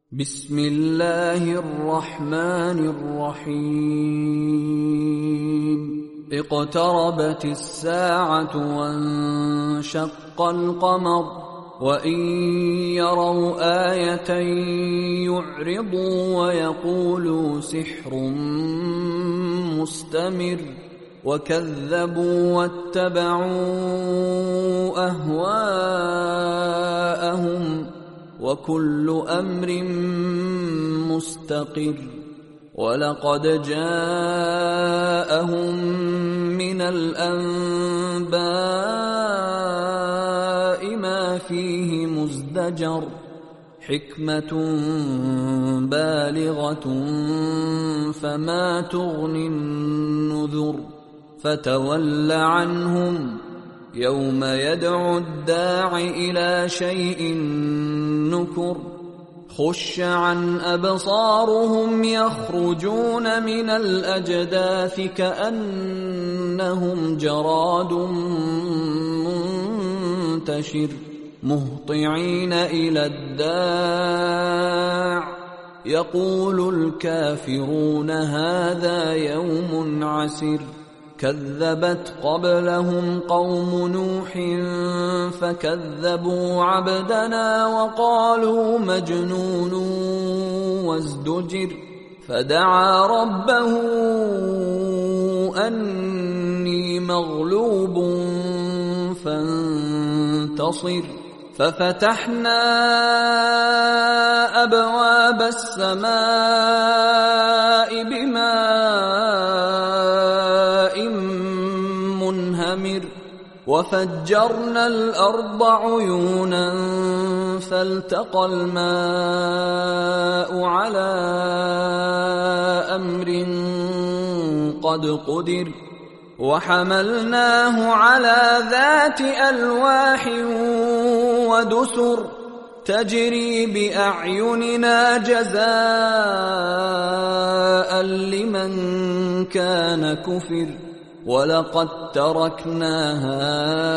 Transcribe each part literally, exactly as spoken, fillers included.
بسم الله الرحمن الرحيم اقتربت الساعة وانشق القمر وإن يروا آية يعرضوا ويقولوا سحر مستمر وكذبوا واتبعوا أهواءهم وكل أمر مستقر ولقد جاءهم من الأنباء ما فيه مزدجر حكمة بالغة فما تغني النذر فتول عنهم يوم يدعو الداع إلى شيء نكر خش عن أبصارهم يخرجون من الأجداث كأنهم جراد منتشر مهطعين إلى الداع يقول الكافرون هذا يوم عسر كذبت قبلهم قوم نوح فكذبوا عبدنا وقالوا مجنون وازدجر فدعا ربه أني مغلوب فانتصر ففتحنا أبواب السماء بماء منهمر وفجرنا الأرض عيونا فالتقى الماء على أمر قد قدر وحملناه على ذات ألواح ودسر تجري بأعيننا جزاء لمن كان كفر ولقد تركناها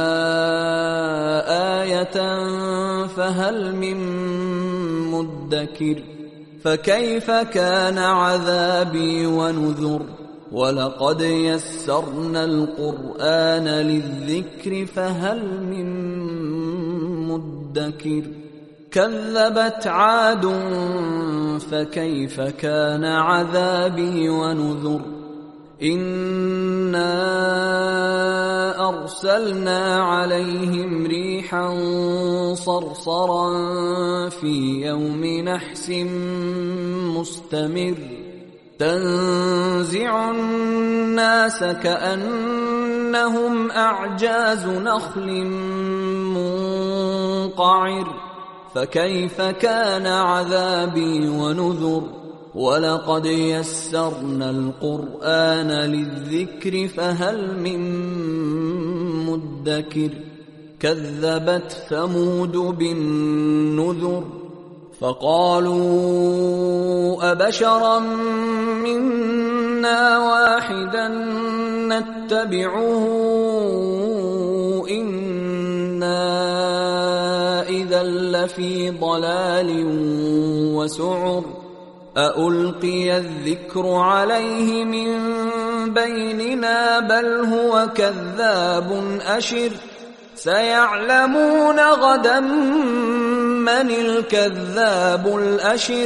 آية فهل من مدكر فكيف كان عذابي ونذر ولقد يسرنا القرآن للذكر فهل من مدكر كذبت عاد فكيف كان عذابي ونذر إنا أرسلنا عليهم ريحا صرصرا في يوم نحس مستمر تنزع الناس كأنهم أعجاز نخل منقعر فكيف كان عذابي ونذر ولقد يسرنا القرآن للذكر فهل من مدكر كذبت ثمود بالنذر فقالوا أبشرا منا واحدا نتبعه إنا إذا لفي ضلال وسعر أألقي الذكر عليه من بيننا بل هو كذاب أشر سيعلمون غدا من الكذاب الأشر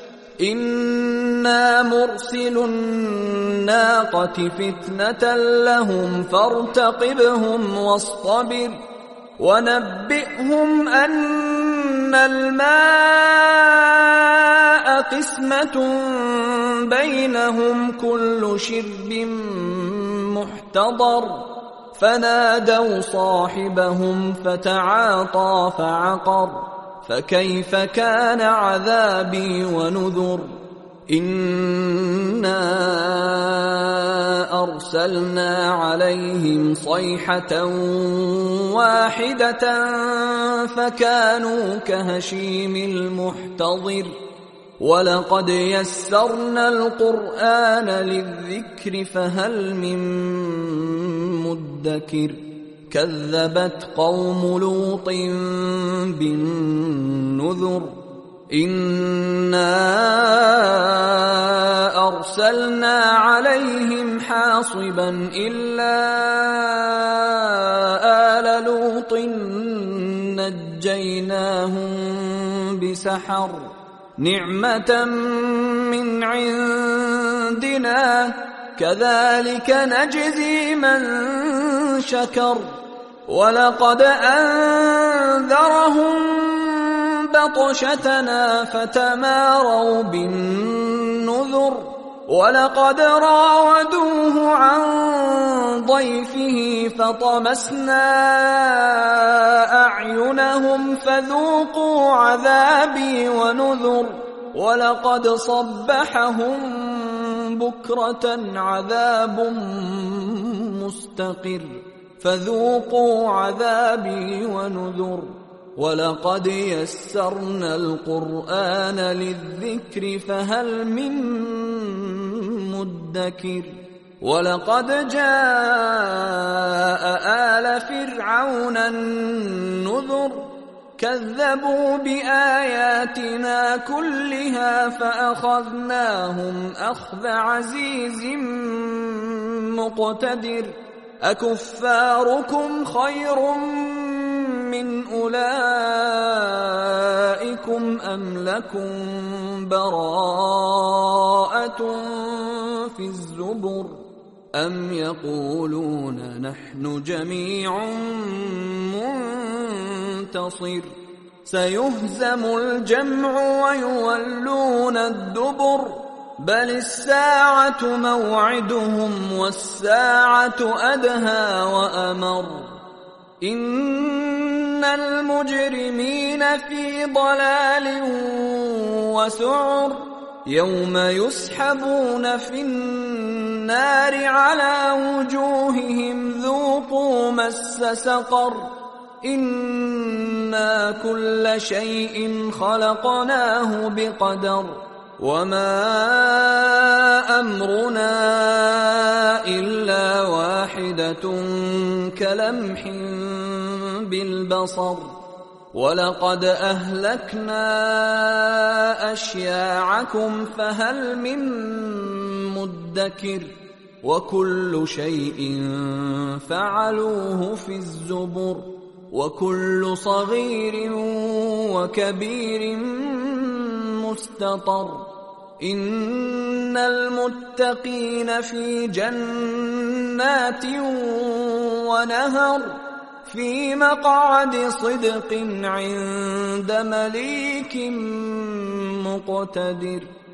إنا مرسل الناقة فتنة لهم فارتقبهم واصطبر ونبئهم أن الماء قسمة بينهم كل شرب محتضر فنادوا صاحبهم فتعاطى فعقر فكيف كان عذابي ونذر إنا أرسلنا عليهم صيحة واحدة فكانوا كهشيم المحتضر ولقد يسرنا القرآن للذكر فهل من مدكر كذبت قوم لوط بالنذر إنا أرسلنا عليهم حاصبا إلا آل لوط نجيناهم بسحر نعمة من عندنا كذلك نجزي من شكر ولقد أنذرهم بطشتنا فتماروا بالنذر ولقد راودوه عن ضيفه فطمسنا أعينهم فذوقوا عذابي ونذر ولقد صبحهم بكرة عذاب مستقر فذوقوا عذابي ونذر ولقد يسرنا القرآن للذكر فهل من مدكر ولقد جاء آل فرعون النذر كذبوا بآياتنا كلها فأخذناهم أخذ عزيز مقتدر أكفاركم خير من أولئكم أم لكم براءة في الزبر أم يقولون نحن جميع منتصر سيهزم الجمع ويولون الدبر بل الساعة موعدهم والساعة أدهى وأمر إن المجرمين في ضلال وسعر يوم يسحبون في النار على وجوههم ذوقوا مس سقر إنا كل شيء خلقناه بقدر وما أمرنا إلا واحدة كلمح بالبصر ولقد أهلكنا أشياعكم فهل من مدكر وكل شيء فعلوه في الزبر وكل صغير وكبير مستطر إن المتقين في جنات ونهر في مقعد صدق عند مليك مقتدر.